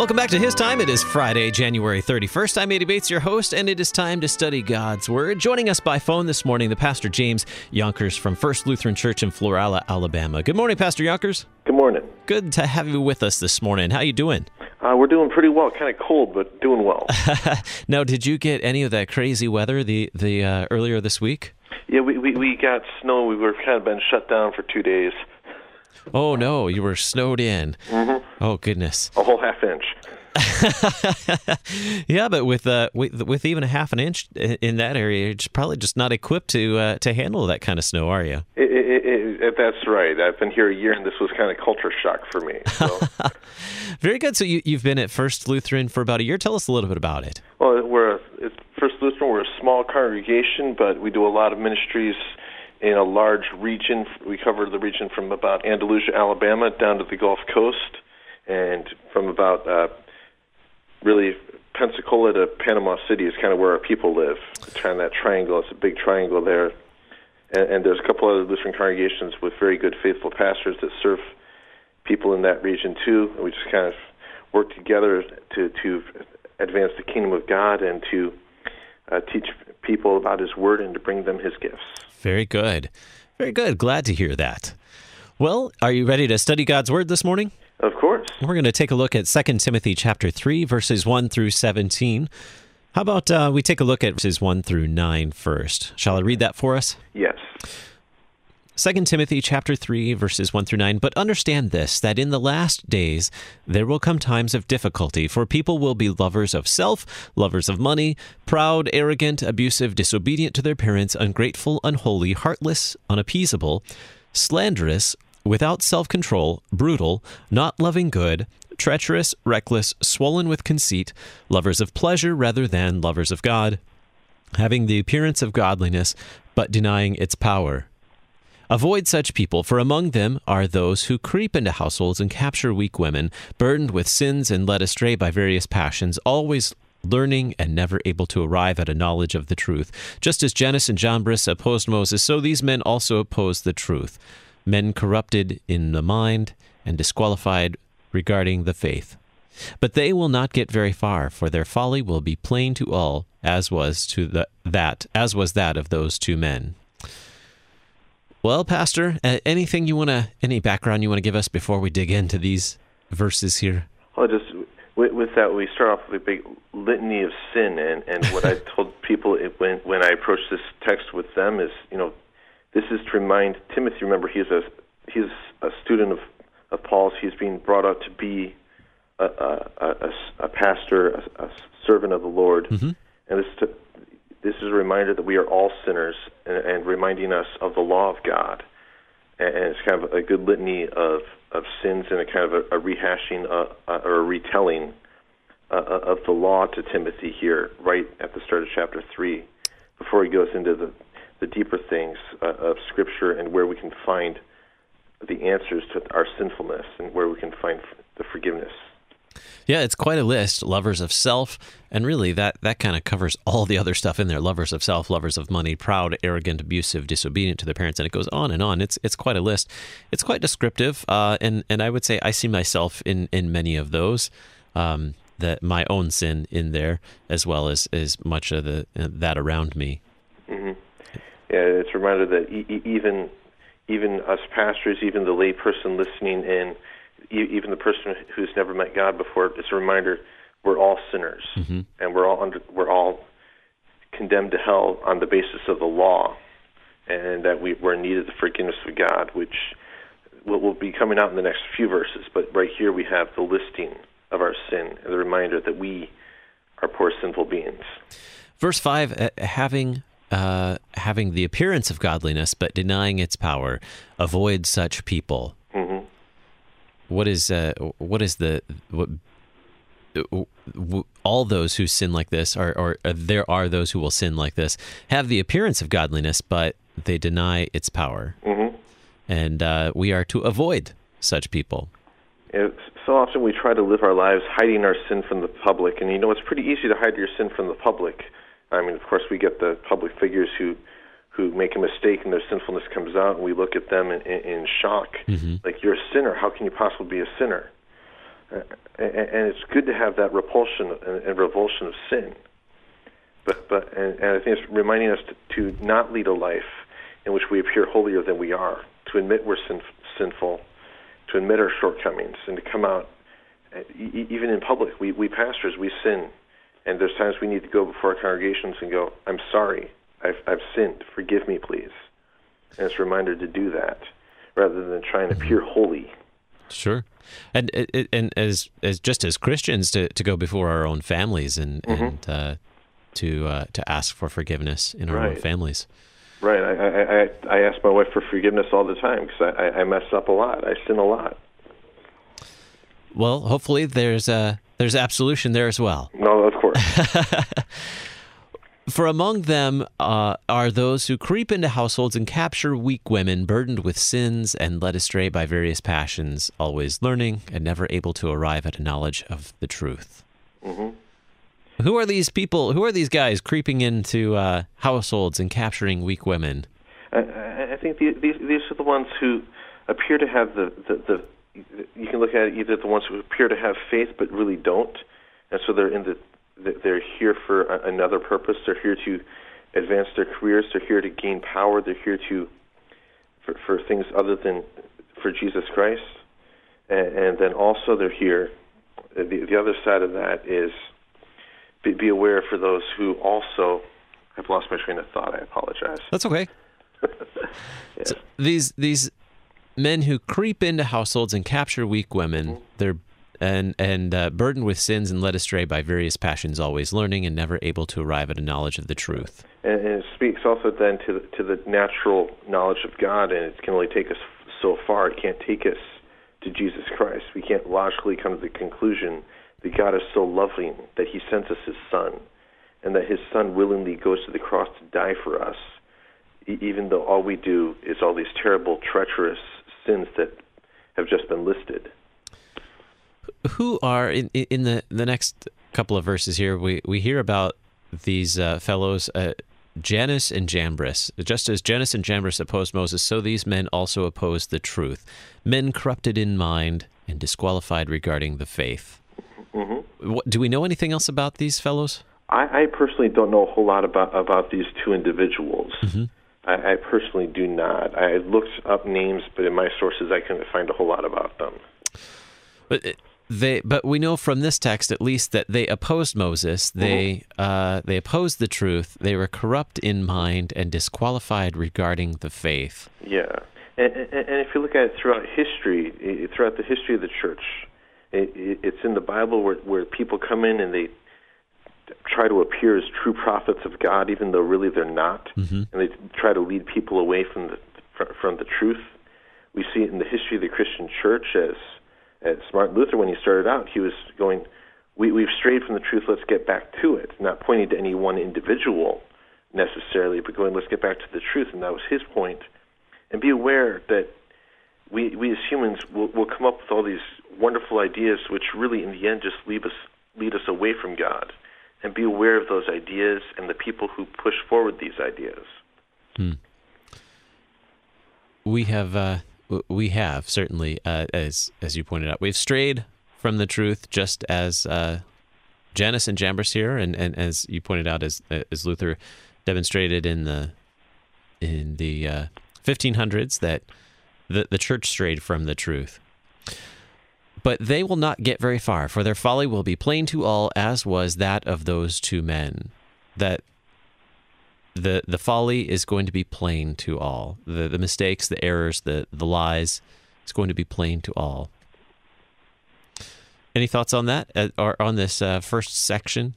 Welcome back to His Time. It is Friday, January 31st. I'm Eddie Bates, your host, and it is time to study God's Word. Joining us by phone this morning, the Pastor James Yonkers from First Lutheran Church in Florala, Alabama. Good morning, Pastor Yonkers. Good morning. Good to have you with us this morning. How you doing? We're doing pretty well. Kind of cold, but doing well. Now, did you get any of that crazy weather the earlier this week? Yeah, we got snow. We were kind of been shut down for 2 days. Oh, no, you were snowed in. Mm-hmm. Oh, goodness. A whole half inch. Yeah, but with even a half an inch in that area, you're probably just not equipped to handle that kind of snow, are you? That's right. I've been here a year, and this was kind of culture shock for me. So. Very good. So you've been at First Lutheran for about a year. Tell us a little bit about it. Well, First Lutheran. We're a small congregation, but we do a lot of ministries in a large region. We cover the region from about Andalusia, Alabama, down to the Gulf Coast, and from about really Pensacola to Panama City is kind of where our people live. Kind of that triangle. It's a big triangle there. And there's a couple other Lutheran congregations with very good, faithful pastors that serve people in that region too. And we just kind of work together to advance the kingdom of God and to teach people about His Word and to bring them His gifts. Very good. Very good. Glad to hear that. Well, are you ready to study God's Word this morning? Of course. We're going to take a look at 2 Timothy chapter 3, verses 1 through 17. How about we take a look at verses 1 through 9 first? Shall I read that for us? Yes. 2 Timothy chapter 3, verses 1 through 9. But understand this, that in the last days there will come times of difficulty, for people will be lovers of self, lovers of money, proud, arrogant, abusive, disobedient to their parents, ungrateful, unholy, heartless, unappeasable, slanderous, without self-control, brutal, not loving good, treacherous, reckless, swollen with conceit, lovers of pleasure rather than lovers of God, having the appearance of godliness, but denying its power. Avoid such people, for among them are those who creep into households and capture weak women, burdened with sins and led astray by various passions, always learning and never able to arrive at a knowledge of the truth. Just as Jannes and Jambres opposed Moses, so these men also opposed the truth. Men corrupted in the mind and disqualified regarding the faith. But they will not get very far, for their folly will be plain to all, as was that of those two men. Well, Pastor, any background you want to give us before we dig into these verses here? Well, just with that, we start off with a big litany of sin, and what I told people when I approached this text with them is, this is to remind Timothy. Remember, he's a student of Paul's. He's being brought up to be a pastor, a servant of the Lord, mm-hmm. and this is a reminder that we are all sinners, and reminding us of the law of God. And it's kind of a good litany of sins and a kind of a rehashing or a retelling of the law to Timothy here, right at the start of chapter 3, before he goes into the deeper things of Scripture and where we can find the answers to our sinfulness and where we can find the forgiveness. Yeah, it's quite a list. Lovers of self, and really that kind of covers all the other stuff in there. Lovers of self, lovers of money, proud, arrogant, abusive, disobedient to their parents, and it goes on and on. It's quite a list. It's quite descriptive, and I would say I see myself in many of those. That my own sin in there, as well as much of that around me. Mm-hmm. Yeah, it's a reminder that even us pastors, even the lay person listening in, even the person who's never met God before, it's a reminder we're all sinners, mm-hmm. and we're all condemned to hell on the basis of the law, and that we're in need of the forgiveness of God, which will be coming out in the next few verses. But right here we have the listing of our sin and the reminder that we are poor sinful beings. Verse 5, having the appearance of godliness but denying its power, avoid such people. Mm-hmm. All those who sin like this, or there are those who will sin like this, have the appearance of godliness, but they deny its power. Mm-hmm. And we are to avoid such people. So often we try to live our lives hiding our sin from the public, and it's pretty easy to hide your sin from the public. I mean, of course, we get the public figures who make a mistake and their sinfulness comes out, and we look at them in shock. Mm-hmm. Like, you're a sinner. How can you possibly be a sinner? And it's good to have that repulsion and revulsion of sin. And I think it's reminding us to not lead a life in which we appear holier than we are, to admit we're sinful, to admit our shortcomings, and to come out, even in public. We pastors, we sin, and there's times we need to go before our congregations and go, I'm sorry, I've sinned, forgive me, please. And it's a reminder to do that, rather than trying to appear holy. Sure. And as just as Christians, to go before our own families and to ask for forgiveness in our own families. Right. I ask my wife for forgiveness all the time because I mess up a lot. I sin a lot. Well, hopefully there's absolution there as well. No, of course. For among them are those who creep into households and capture weak women, burdened with sins and led astray by various passions, always learning and never able to arrive at a knowledge of the truth. Mm-hmm. Who are these people? Who are these guys creeping into households and capturing weak women? I think these are the ones who appear to have the you can look at it, either the ones who appear to have faith but really don't, and so they're here for another purpose. They're here to advance their careers. They're here to gain power. They're here for things other than for Jesus Christ. And then also they're here. The other side of that is be aware for those who also. I've lost my train of thought. I apologize. That's okay. Yes. So these men who creep into households and capture weak women, they're burdened with sins and led astray by various passions, always learning and never able to arrive at a knowledge of the truth. And it speaks also then to the natural knowledge of God, and it can only take us so far. It can't take us to Jesus Christ. We can't logically come to the conclusion that God is so loving that he sends us his Son, and that his Son willingly goes to the cross to die for us, even though all we do is all these terrible, treacherous sins that have just been listed. Who are, in the next couple of verses here, we hear about these fellows, Jannes and Jambres. Just as Jannes and Jambres opposed Moses, so these men also opposed the truth. Men corrupted in mind and disqualified regarding the faith. Mm-hmm. Do we know anything else about these fellows? I personally don't know a whole lot about these two individuals. Mm-hmm. I personally do not. I looked up names, but in my sources I couldn't find a whole lot about them. But we know from this text, at least, that they opposed Moses. They opposed the truth. They were corrupt in mind and disqualified regarding the faith. Yeah, and if you look at it throughout history, throughout the history of the church, it's in the Bible where people come in and they try to appear as true prophets of God, even though really they're not, and they try to lead people away from the truth. We see it in the history of the Christian church as Martin Luther, when he started out, he was going, we've strayed from the truth, let's get back to it, not pointing to any one individual necessarily, but going, let's get back to the truth, and that was his point. And be aware that we as humans will come up with all these wonderful ideas which really in the end just lead us away from God. And be aware of those ideas and the people who push forward these ideas. We have certainly, as you pointed out, we've strayed from the truth, just as Jannes and Jambres here, and as you pointed out, as Luther demonstrated in the 1500s, that the church strayed from the truth. But they will not get very far, for their folly will be plain to all, as was that of those two men. That the folly is going to be plain to all. The mistakes, the errors, the lies, it's going to be plain to all. Any thoughts on that, or on this first section?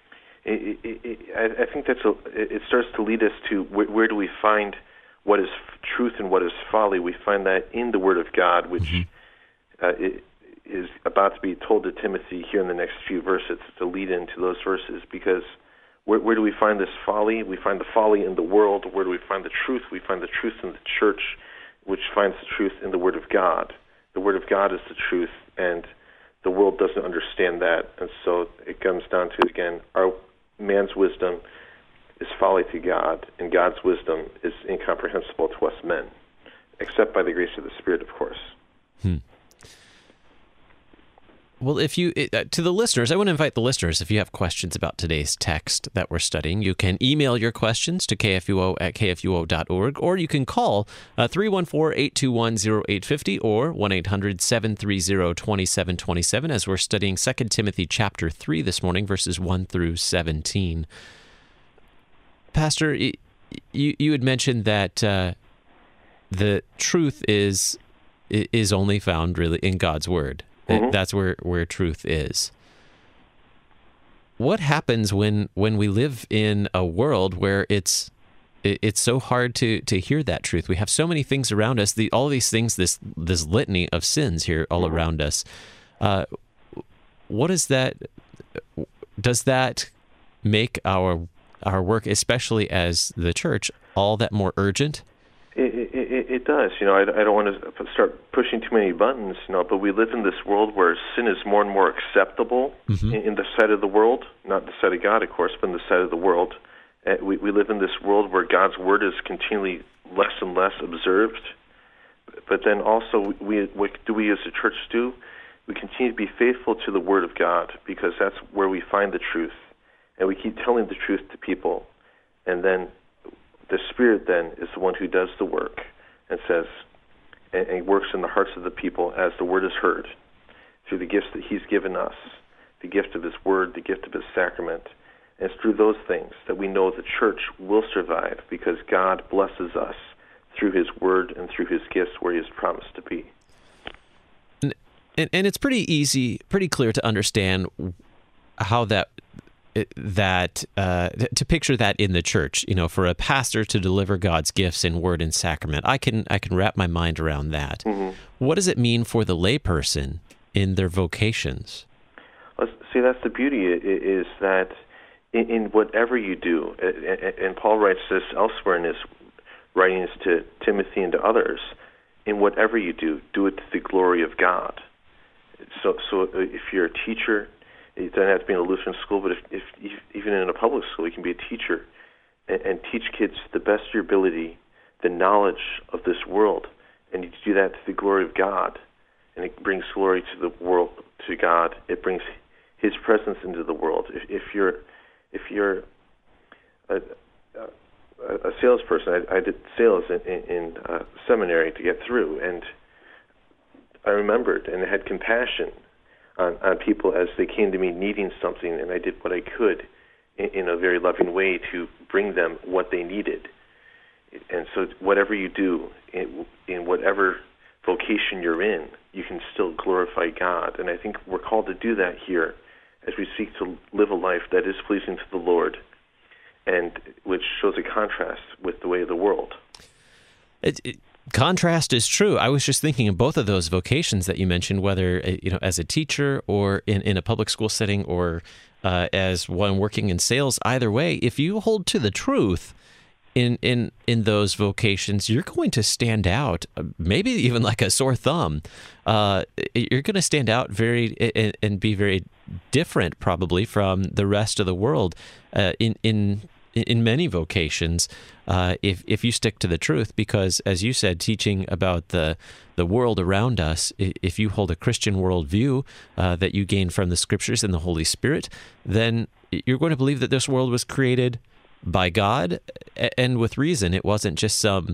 I think it starts to lead us to where do we find what is truth and what is folly. We find that in the Word of God, which is about to be told to Timothy here in the next few verses. It's a lead into those verses, because where do we find this folly? We find the folly in the world. Where do we find the truth? We find the truth in the church, which finds the truth in the Word of God. The Word of God is the truth, and the world doesn't understand that. And so it comes down to, again, our man's wisdom is folly to God, and God's wisdom is incomprehensible to us men, except by the grace of the Spirit, of course. Well, if you to the listeners, I want to invite the listeners, if you have questions about today's text that we're studying, you can email your questions to kfuo@kfuo.org, or you can call 314-821-0850 or 1-800-730-2727 as we're studying 2 Timothy chapter 3 this morning, verses 1 through 17. Pastor, you had mentioned that the truth is only found really in God's Word. Mm-hmm. That's where truth is. What happens when we live in a world where it's so hard to hear that truth? We have so many things around us, all these things, this litany of sins here all mm-hmm. around us. What is that? Does that make our work, especially as the church, all that more urgent? It does. I don't want to start pushing too many buttons, but we live in this world where sin is more and more acceptable mm-hmm. in the sight of the world, not the sight of God, of course, but in the sight of the world. We live in this world where God's Word is continually less and less observed. But then also, what do we as a church do? We continue to be faithful to the Word of God, because that's where we find the truth. And we keep telling the truth to people. And then the Spirit then is the one who does the work and says, and works in the hearts of the people as the Word is heard through the gifts that He's given us, the gift of His Word, the gift of His sacrament. And it's through those things that we know the church will survive, because God blesses us through His Word and through His gifts where He has promised to be. And it's pretty clear to understand how to picture that in the church, for a pastor to deliver God's gifts in word and sacrament. I can wrap my mind around that. Mm-hmm. What does it mean for the layperson in their vocations? See, that's the beauty, is that in whatever you do, and Paul writes this elsewhere in his writings to Timothy and to others, in whatever you do it to the glory of God. So if you're a teacher, it doesn't have to be in a Lutheran school, but if even in a public school, you can be a teacher and teach kids to the best of your ability the knowledge of this world, and you do that to the glory of God, and it brings glory to the world, to God. It brings His presence into the world. If you're a salesperson, I did sales in seminary to get through, and I remembered and had compassion on people as they came to me needing something, and I did what I could in a very loving way to bring them what they needed. And so whatever you do, in whatever vocation you're in, you can still glorify God. And I think we're called to do that here as we seek to live a life that is pleasing to the Lord, and which shows a contrast with the way of the world. Contrast is true. I was just thinking of both of those vocations that you mentioned, whether as a teacher or in a public school setting, or as one working in sales. Either way, if you hold to the truth in those vocations, you're going to stand out, maybe even like a sore thumb. You're going to stand out and be very different, probably, from the rest of the world in many vocations, if you stick to the truth, because, as you said, teaching about the world around us, if you hold a Christian worldview that you gain from the Scriptures and the Holy Spirit, then you're going to believe that this world was created by God, and with reason. It wasn't just some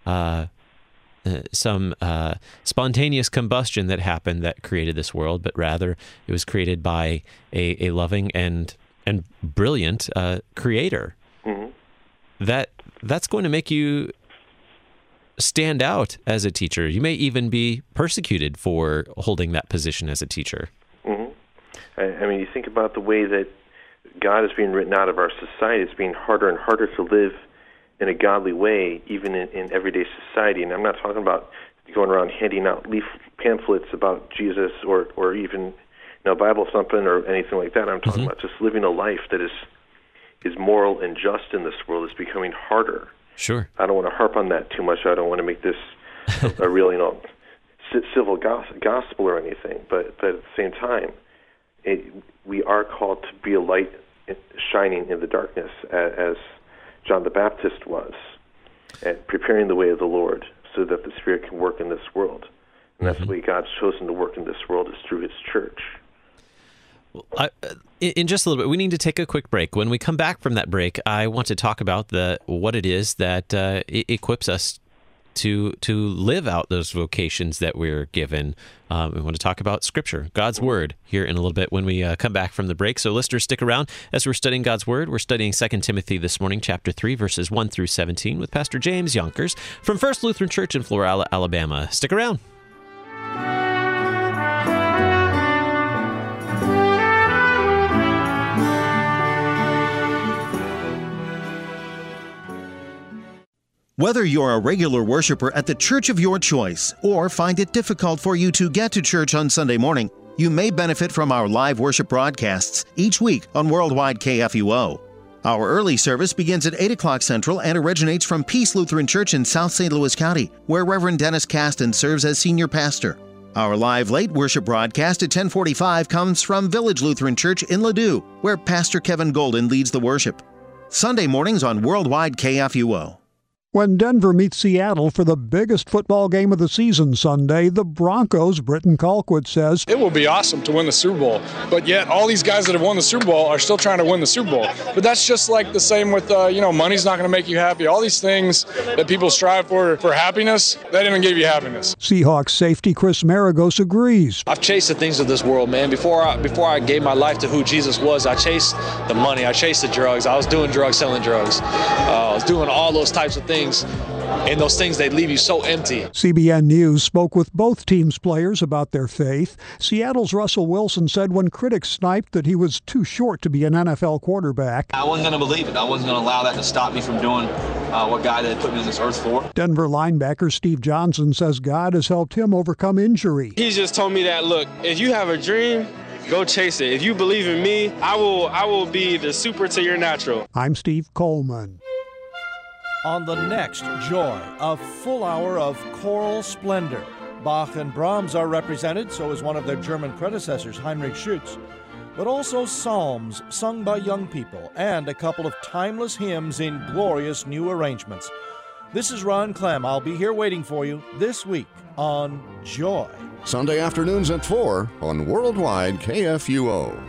spontaneous combustion that happened that created this world, but rather it was created by a loving and brilliant Creator. Mm-hmm. That's going to make you stand out as a teacher. You may even be persecuted for holding that position as a teacher. Mm-hmm. I mean, you think about the way that God is being written out of our society. It's being harder and harder to live in a godly way, even in everyday society. And I'm not talking about going around handing out leaf pamphlets about Jesus or even Bible thumping or anything like that. I'm talking mm-hmm. about just living a life that is moral and just in this world. Is becoming harder. Sure. I don't want to harp on that too much. I don't want to make this a real, civil gospel or anything. But at the same time, we are called to be a light shining in the darkness, as John the Baptist was, and preparing the way of the Lord so that the Spirit can work in this world. And that's mm-hmm. the way God's chosen to work in this world, is through His church. In just a little bit, we need to take a quick break. When we come back from that break, I want to talk about what it is that equips us to live out those vocations that we're given. We want to talk about Scripture, God's Word, here in a little bit when we come back from the break. So listeners, stick around as we're studying God's Word. We're studying 2 Timothy this morning, chapter 3, verses 1 through 17, with Pastor James Yonkers from First Lutheran Church in Florala, Alabama. Stick around. Whether you're a regular worshiper at the church of your choice or find it difficult for you to get to church on Sunday morning, you may benefit from our live worship broadcasts each week on Worldwide KFUO. Our early service begins at 8 o'clock Central and originates from Peace Lutheran Church in South St. Louis County, where Reverend Dennis Caston serves as senior pastor. Our live late worship broadcast at 10:45 comes from Village Lutheran Church in Ladue, where Pastor Kevin Golden leads the worship. Sunday mornings on Worldwide KFUO. When Denver meets Seattle for the biggest football game of the season Sunday, the Broncos, Britton Colquitt says, it will be awesome to win the Super Bowl, but yet all these guys that have won the Super Bowl are still trying to win the Super Bowl. But that's just like the same with, money's not going to make you happy. All these things that people strive for happiness, that didn't give you happiness. Seahawks safety Chris Maragos agrees. I've chased the things of this world, man. Before I gave my life to who Jesus was, I chased the money, I chased the drugs. I was doing drugs, selling drugs. I was doing all those types of things. And those things, they leave you so empty. CBN News spoke with both teams' players about their faith. Seattle's Russell Wilson said when critics sniped that he was too short to be an NFL quarterback, I wasn't going to believe it. I wasn't going to allow that to stop me from doing what God had put me on this earth for. Denver linebacker Steve Johnson says God has helped him overcome injury. He just told me that, look, if you have a dream, go chase it. If you believe in me, I will be the super to your natural. I'm Steve Coleman. On the next Joy, a full hour of choral splendor. Bach and Brahms are represented, so is one of their German predecessors, Heinrich Schütz, but also psalms sung by young people and a couple of timeless hymns in glorious new arrangements. This is Ron Clem. I'll be here waiting for you this week on Joy. Sunday afternoons at 4 on Worldwide KFUO.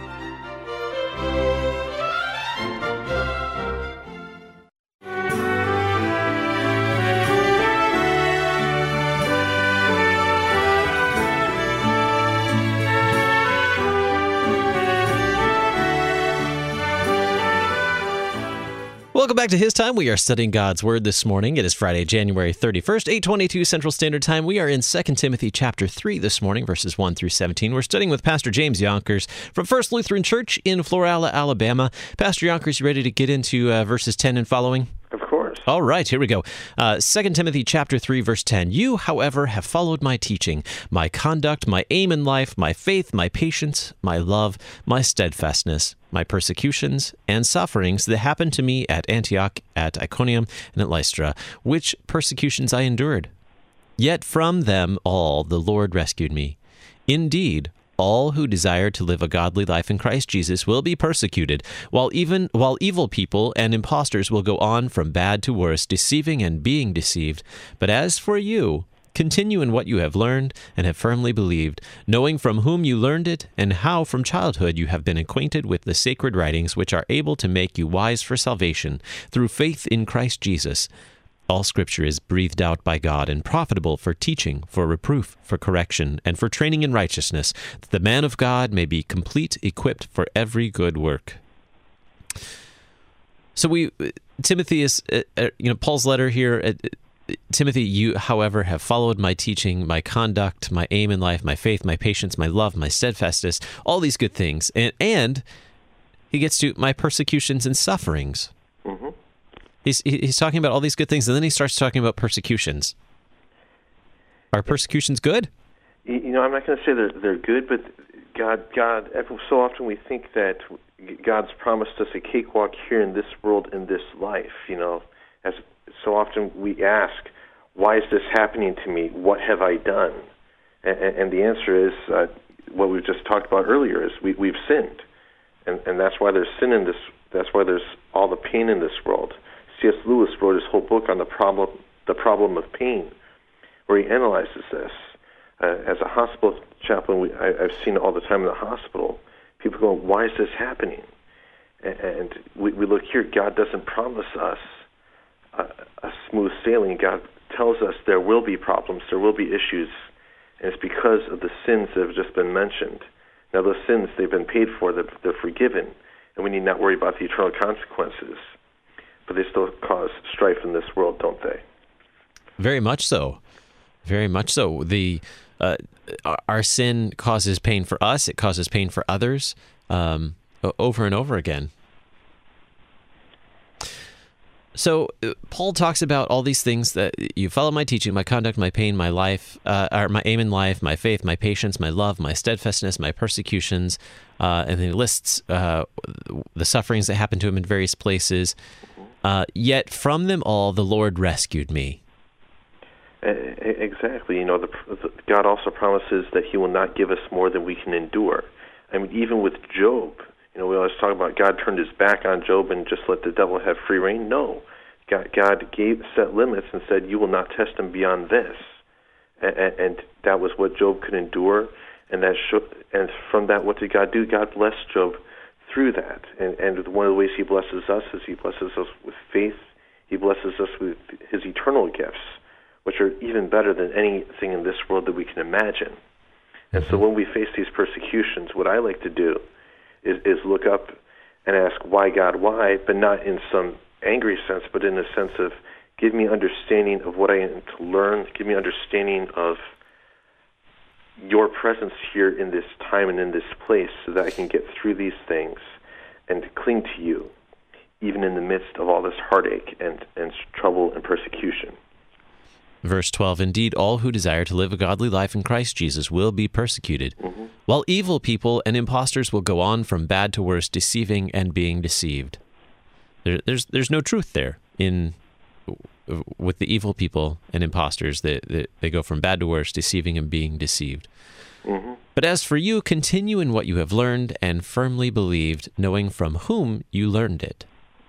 Welcome back to His Time. We are studying God's Word this morning. It is Friday, January 31st, 8:22 Central Standard Time. We are in 2 Timothy chapter 3 this morning, verses 1 through 17. We're studying with Pastor James Yonkers from First Lutheran Church in Florala, Alabama. Pastor Yonkers, you ready to get into verses 10 and following? Of course. All right, here we go. 2 Timothy chapter 3, verse 10. You, however, have followed my teaching, my conduct, my aim in life, my faith, my patience, my love, my steadfastness, my persecutions and sufferings that happened to me at Antioch, at Iconium, and at Lystra, which persecutions I endured. Yet from them all the Lord rescued me. Indeed, all who desire to live a godly life in Christ Jesus will be persecuted, while evil people and impostors will go on from bad to worse, deceiving and being deceived. But as for you, continue in what you have learned and have firmly believed, knowing from whom you learned it, and how from childhood you have been acquainted with the sacred writings, which are able to make you wise for salvation through faith in Christ Jesus. All Scripture is breathed out by God and profitable for teaching, for reproof, for correction, and for training in righteousness, that the man of God may be complete, equipped for every good work. So Timothy is, Paul's letter here. Timothy, you, however, have followed my teaching, my conduct, my aim in life, my faith, my patience, my love, my steadfastness, all these good things. And he gets to my persecutions and sufferings. Mm-hmm. He's talking about all these good things, and then he starts talking about persecutions. Are persecutions good? I'm not going to say they're good, but God, so often we think that God's promised us a cakewalk here in this world, in this life, as so often we ask, why is this happening to me? What have I done? And the answer is what we've just talked about earlier, is we've sinned. And that's why there's sin in this, that's why there's all the pain in this world. C.S. Lewis wrote his whole book on the problem of pain, where he analyzes this. As a hospital chaplain, I've seen it all the time in the hospital. people go, why is this happening? And we look here, God doesn't promise us a smooth sailing. God tells us there will be problems, there will be issues, and it's because of the sins that have just been mentioned. Now, those sins, they've been paid for, they're forgiven, and we need not worry about the eternal consequences. But they still cause strife in this world, don't they? Very much so. Very much so. Our sin causes pain for us. It causes pain for others over and over again. So Paul talks about all these things that you follow my teaching, my conduct, my pain, my life, or my aim in life, my faith, my patience, my love, my steadfastness, my persecutions, and he lists the sufferings that happened to him in various places. Yet from them all, the Lord rescued me. Exactly. God also promises that he will not give us more than we can endure. I mean, even with Job, we always talk about God turned his back on Job and just let the devil have free reign. No. God set limits and said, you will not test him beyond this. And that was what Job could endure. And from that, what did God do? God blessed Job through that. And one of the ways he blesses us is he blesses us with faith. He blesses us with his eternal gifts, which are even better than anything in this world that we can imagine. And so when we face these persecutions, what I like to do is look up and ask, why, God, why? But not in some angry sense, but in a sense of, give me understanding of what I am to learn, give me understanding of your presence here in this time and in this place so that I can get through these things and cling to you, even in the midst of all this heartache and trouble and persecution. Verse 12, indeed, all who desire to live a godly life in Christ Jesus will be persecuted, while evil people and impostors will go on from bad to worse, deceiving and being deceived. There's no truth there with the evil people and impostors. They go from bad to worse, deceiving and being deceived. But as for you, continue in what you have learned and firmly believed, knowing from whom you learned it.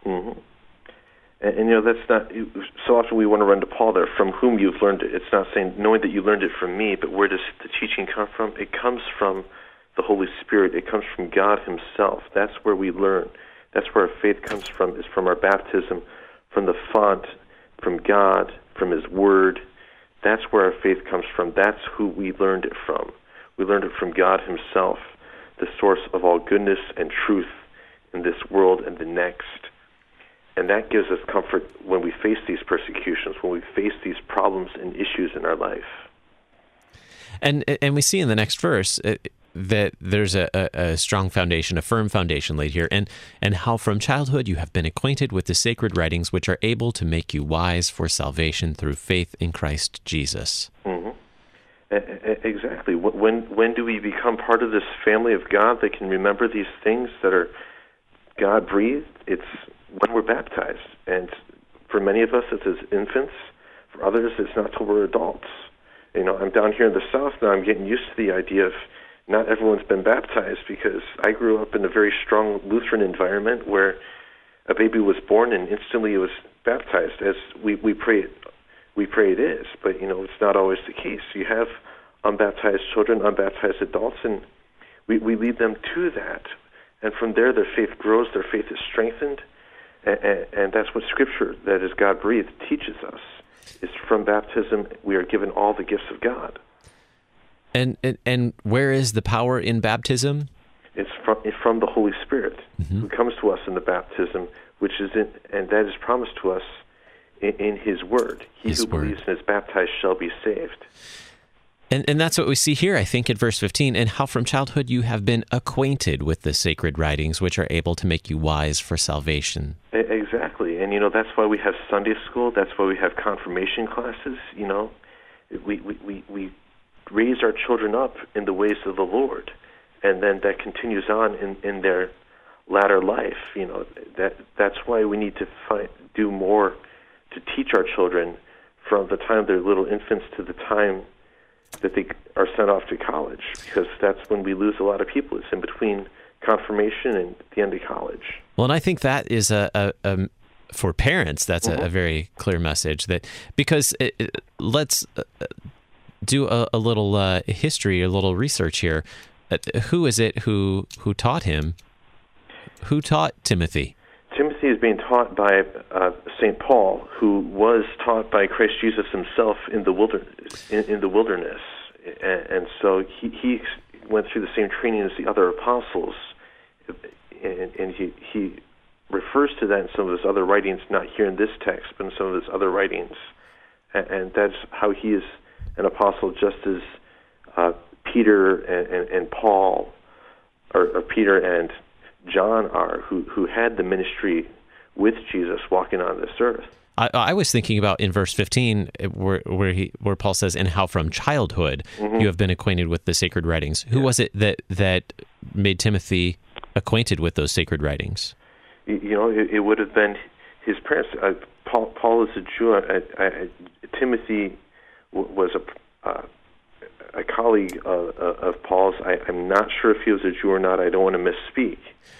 And that's not, so often we want to run to Paul there, from whom you've learned it. It's not saying, knowing that you learned it from me, but where does the teaching come from? It comes from the Holy Spirit. It comes from God himself. That's where we learn. That's where our faith comes from, is from our baptism, from the font, from God, from his word. That's where our faith comes from. That's who we learned it from. We learned it from God himself, the source of all goodness and truth in this world and the next. And that gives us comfort when we face these persecutions, when we face these problems and issues in our life. And we see in the next verse that there's a strong foundation, a firm foundation laid here, and how from childhood you have been acquainted with the sacred writings which are able to make you wise for salvation through faith in Christ Jesus. Exactly. When do we become part of this family of God that can remember these things that are God-breathed? It's when we're baptized. And for many of us, it's as infants. For others, it's not till we're adults. I'm down here in the South now. I'm getting used to the idea of not everyone's been baptized, because I grew up in a very strong Lutheran environment where a baby was born and instantly it was baptized, as we pray it is. But, it's not always the case. You have unbaptized children, unbaptized adults, and we lead them to that. And from there, their faith grows, their faith is strengthened. And that's what Scripture, that is God-breathed, teaches us. Is from baptism we are given all the gifts of God. And where is the power in baptism? It's from the Holy Spirit, who comes to us in the baptism, and that is promised to us in His Word. He who believes and is baptized shall be saved. And that's what we see here, I think, in verse 15, and how from childhood you have been acquainted with the sacred writings, which are able to make you wise for salvation. Exactly. And, that's why we have Sunday school. That's why we have confirmation classes. We raise our children up in the ways of the Lord, and then that continues on in their latter life. That's why we need to do more to teach our children from the time they're little infants to the time that they are sent off to college, because that's when we lose a lot of people. It's in between confirmation and the end of college. Well, and I think that is for parents, that's a very clear message, that because let's do a little history, a little research here. who is it who taught him? Who taught Timothy? Timothy is being taught by St. Paul, who was taught by Christ Jesus himself in the wilderness. And so he went through the same training as the other apostles, and he refers to that in some of his other writings, not here in this text, but in some of his other writings. And that's how he is an apostle, just as Peter and Paul, or Peter and John are, who had the ministry with Jesus walking on this earth. I was thinking about in verse 15 where Paul says, "And how from childhood you have been acquainted with the sacred writings." Who was it that made Timothy acquainted with those sacred writings? It would have been his parents. Paul is a Jew. Timothy was a colleague of Paul's. I'm not sure if he was a Jew or not. I don't want to misspeak.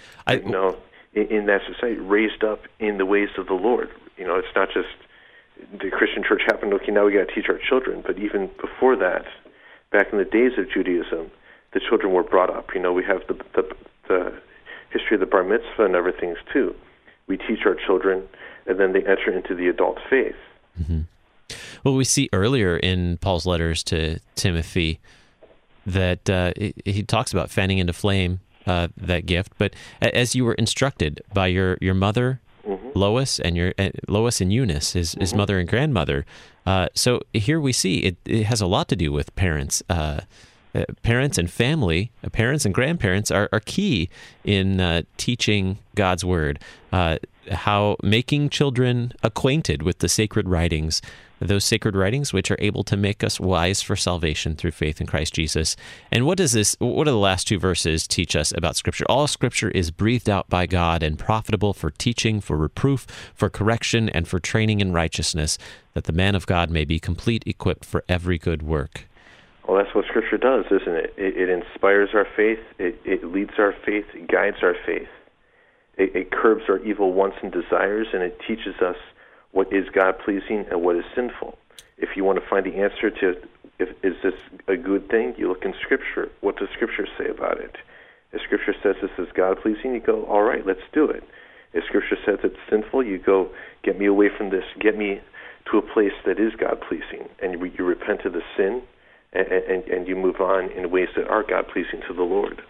In that society, raised up in the ways of the Lord. It's not just the Christian church happened, okay, now we got to teach our children. But even before that, back in the days of Judaism, the children were brought up. We have the history of the bar mitzvah and everything too. We teach our children, and then they enter into the adult faith. Mm-hmm. Well, we see earlier in Paul's letters to Timothy that he talks about fanning into flame that gift. But as you were instructed by your mother, Lois, and Lois and Eunice, his mother and grandmother. So here we see it has a lot to do with parents. Parents and family, parents and grandparents are key in teaching God's word. How making children acquainted with the sacred writings, those sacred writings which are able to make us wise for salvation through faith in Christ Jesus. And what do the last two verses teach us about Scripture? All Scripture is breathed out by God and profitable for teaching, for reproof, for correction, and for training in righteousness, that the man of God may be complete, equipped for every good work. Well, that's what Scripture does, isn't it? It inspires our faith, it leads our faith, it guides our faith. It curbs our evil wants and desires, and it teaches us what is God-pleasing and what is sinful. If you want to find the answer to, is this a good thing, you look in Scripture. What does Scripture say about it? If Scripture says this is God-pleasing, you go, all right, let's do it. If Scripture says it's sinful, you go, get me away from this, get me to a place that is God-pleasing, and you repent of the sin, and you move on in ways that are God-pleasing to the Lord.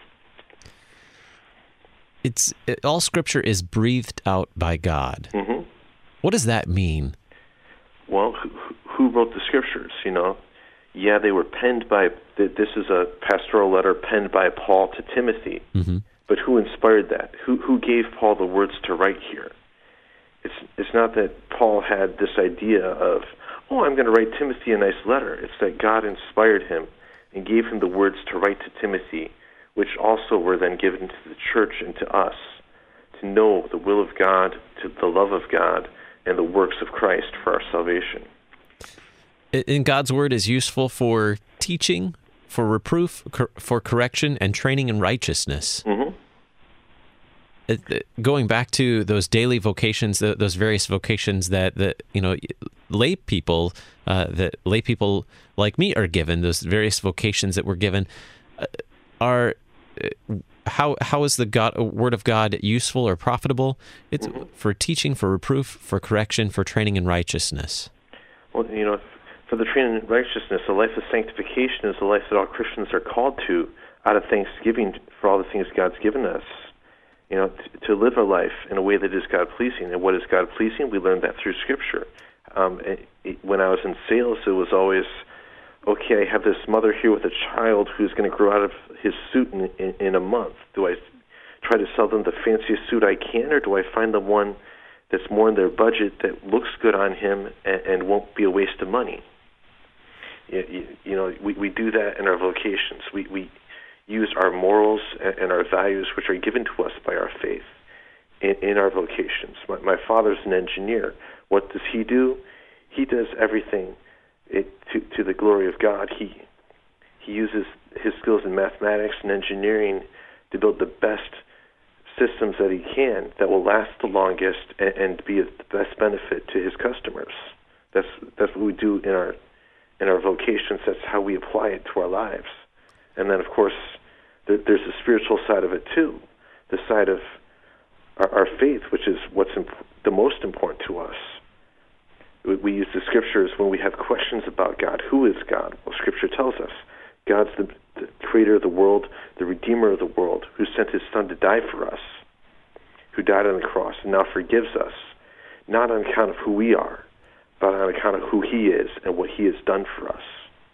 All Scripture is breathed out by God. Mm-hmm. What does that mean? Well, who wrote the Scriptures, Yeah, they were penned by, this is a pastoral letter penned by Paul to Timothy, but who inspired that? Who gave Paul the words to write here? It's not that Paul had this idea of, I'm going to write Timothy a nice letter. It's that God inspired him and gave him the words to write to Timothy, which also were then given to the church and to us, to know the will of God, to the love of God, and the works of Christ for our salvation. And God's word is useful for teaching, for reproof, for correction, and training in righteousness. Mm-hmm. Going back to those daily vocations, those various vocations that lay people like me are given, those various vocations that we're given, how is the word of God useful or profitable? It's for teaching, for reproof, for correction, for training in righteousness. Well, for the training in righteousness, a life of sanctification is a life that all Christians are called to out of thanksgiving for all the things God's given us. To live a life in a way that is God-pleasing. And what is God-pleasing? We learned that through Scripture. When I was in sales, it was always, okay, I have this mother here with a child who's going to grow out of his suit in a month. Do I try to sell them the fanciest suit I can, or do I find the one that's more in their budget that looks good on him and won't be a waste of money? We do that in our vocations. We use our morals and our values, which are given to us by our faith, in our vocations. My father's an engineer. What does he do? He does everything to the glory of God. He uses his skills in mathematics and engineering to build the best systems that he can that will last the longest and be of the best benefit to his customers. That's what we do in our vocations. That's how we apply it to our lives. And then, of course, there's a spiritual side of it too, the side of our faith, which is what's the most important to us. We use the Scriptures when we have questions about God. Who is God? Well, Scripture tells us God's the creator of the world, the redeemer of the world, who sent his Son to die for us, who died on the cross and now forgives us, not on account of who we are, but on account of who he is and what he has done for us.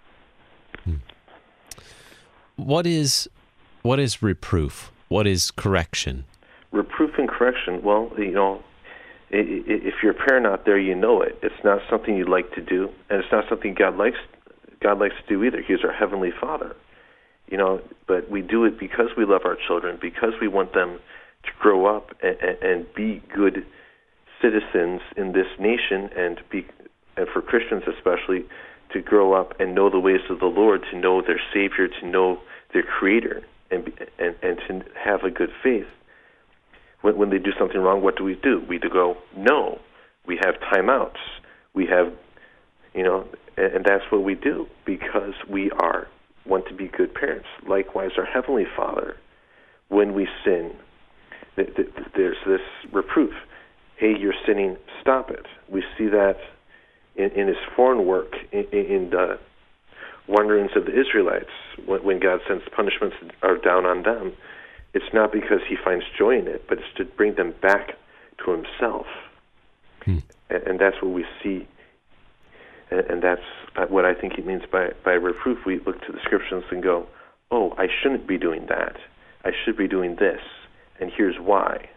What is reproof? What is correction? Reproof and correction, well, if you're a parent out there, you know it. It's not something you like to do, and it's not something God likes to do either. He's our Heavenly Father. But we do it because we love our children, because we want them to grow up and be good citizens in this nation, and for Christians especially, to grow up and know the ways of the Lord, to know their Savior, to know their Creator, and to have a good faith. When they do something wrong, what do? We go, no. We have timeouts. We have, and that's what we do because we want to be good parents. Likewise, our Heavenly Father, when we sin, there's this reproof. Hey, you're sinning, stop it. We see that in his foreign work, in the wanderings of the Israelites, when God sends punishments are down on them. It's not because he finds joy in it, but it's to bring them back to himself. And that's what we see. And that's what I think he means by reproof. We look to the Scriptures and go, oh, I shouldn't be doing that. I should be doing this. And here's why.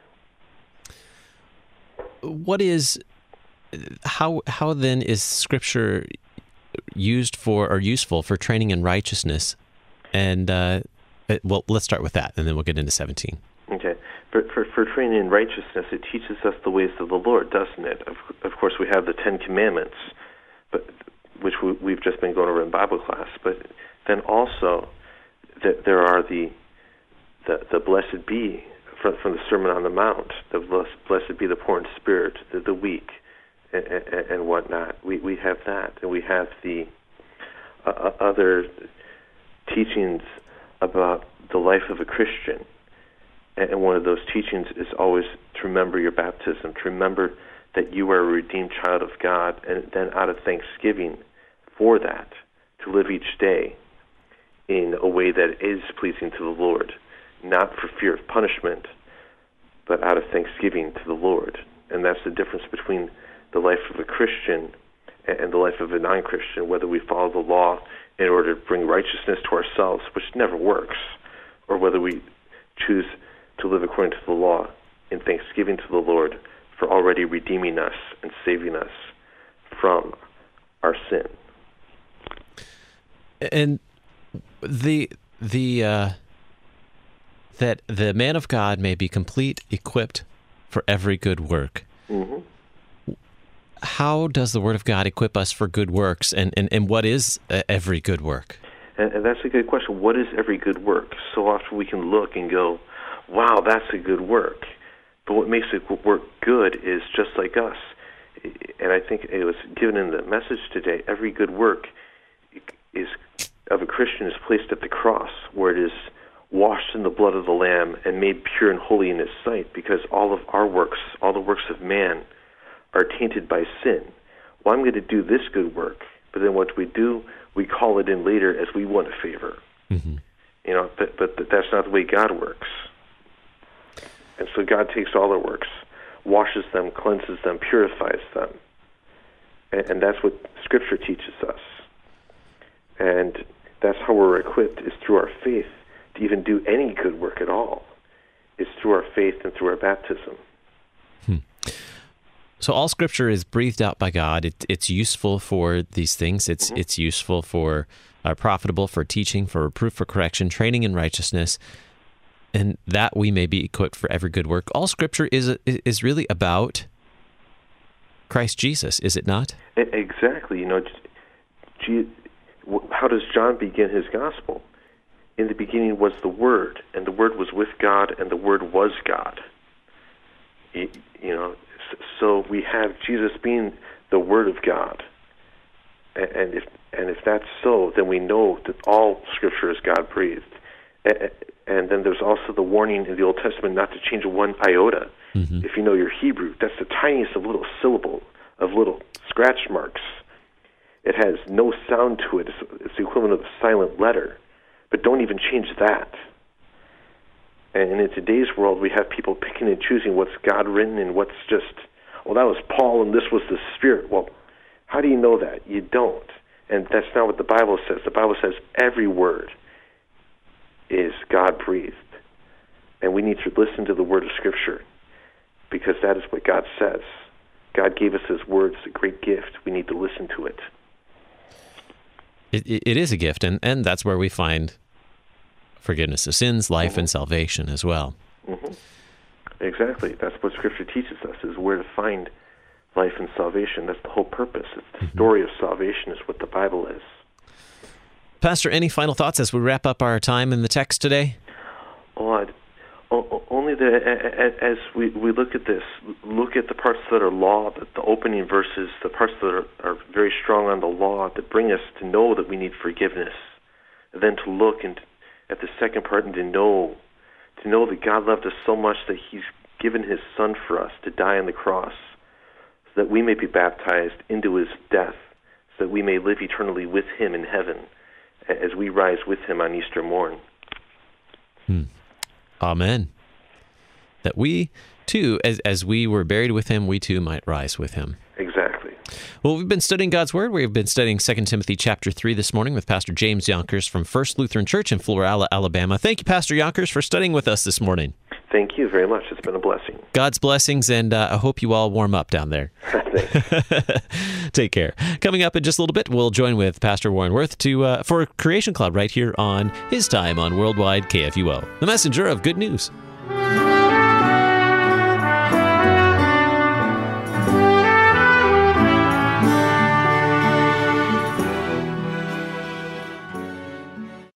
How then is Scripture used for or useful for training in righteousness? And well, let's start with that, and then we'll get into 17. Okay. For training in righteousness, it teaches us the ways of the Lord, doesn't it? Of course, we have the Ten Commandments, which we've just been going over in Bible class. But then also, there are the blessed be from the Sermon on the Mount. The blessed be the poor in spirit, the weak, and whatnot. We have that, and we have the other teachings about the life of a Christian. And one of those teachings is always to remember your baptism, to remember that you are a redeemed child of God, and then out of thanksgiving for that, to live each day in a way that is pleasing to the Lord, not for fear of punishment, but out of thanksgiving to the Lord. And that's the difference between the life of a Christian and the life of a non-Christian, whether we follow the law in order to bring righteousness to ourselves, which never works, or whether we choose to live according to the law in thanksgiving to the Lord for already redeeming us and saving us from our sin. And that the man of God may be complete, equipped for every good work. Mm-hmm. How does the Word of God equip us for good works, and what is every good work? And that's a good question. What is every good work? So often we can look and go, wow, that's a good work. But what makes a work good is just like us. And I think it was given in the message today, every good work is of a Christian is placed at the cross, where it is washed in the blood of the Lamb and made pure and holy in his sight, because all of our works, all the works of man, are tainted by sin. Well, I'm going to do this good work, but then what do? We call it in later as we want a favor. Mm-hmm. But that's not the way God works. And so God takes all our works, washes them, cleanses them, purifies them. And that's what Scripture teaches us. And that's how we're equipped, is through our faith to even do any good work at all. It's through our faith and through our baptism. So all Scripture is breathed out by God. It's useful for these things. It's useful for profitable for teaching, for reproof, for correction, training in righteousness, and that we may be equipped for every good work. All Scripture is really about Christ Jesus, is it not? Exactly. How does John begin his gospel? In the beginning was the Word, and the Word was with God, and the Word was God. So we have Jesus being the Word of God, and if that's so, then we know that all Scripture is God-breathed, And then there's also the warning in the Old Testament not to change one iota. Mm-hmm. If you know your Hebrew, that's the tiniest of little syllable, of little scratch marks. It has no sound to it. It's the equivalent of a silent letter. But don't even change that. And in today's world, we have people picking and choosing what's God written and what's just, well, that was Paul and this was the Spirit. Well, how do you know that? You don't. And that's not what the Bible says. The Bible says every word is God-breathed. And we need to listen to the word of Scripture because that is what God says. God gave us His word. It's a great gift. We need to listen to it. It is a gift, and that's where we find forgiveness of sins, life, and salvation as well. Mm-hmm. Exactly. That's what Scripture teaches us, is where to find life and salvation. That's the whole purpose. It's the story of salvation is what the Bible is. Pastor, any final thoughts as we wrap up our time in the text today? Only that as we look at this, look at the parts that are law, the opening verses, the parts that are very strong on the law that bring us to know that we need forgiveness, and then to look at the second part and to know that God loved us so much that He's given His Son for us to die on the cross so that we may be baptized into His death, so that we may live eternally with Him in heaven as we rise with Him on Easter morn. Amen. That we, too, as we were buried with Him, we, too, might rise with Him. Exactly. Well, we've been studying God's Word. We've been studying 2 Timothy chapter 3 this morning with Pastor James Yonkers from First Lutheran Church in Florala, Alabama. Thank you, Pastor Yonkers, for studying with us this morning. Thank you very much. It's been a blessing. God's blessings, and I hope you all warm up down there. Thanks. Take care. Coming up in just a little bit, we'll join with Pastor Warren Wirth for Creation Club right here on his time on Worldwide KFUO, the messenger of good news.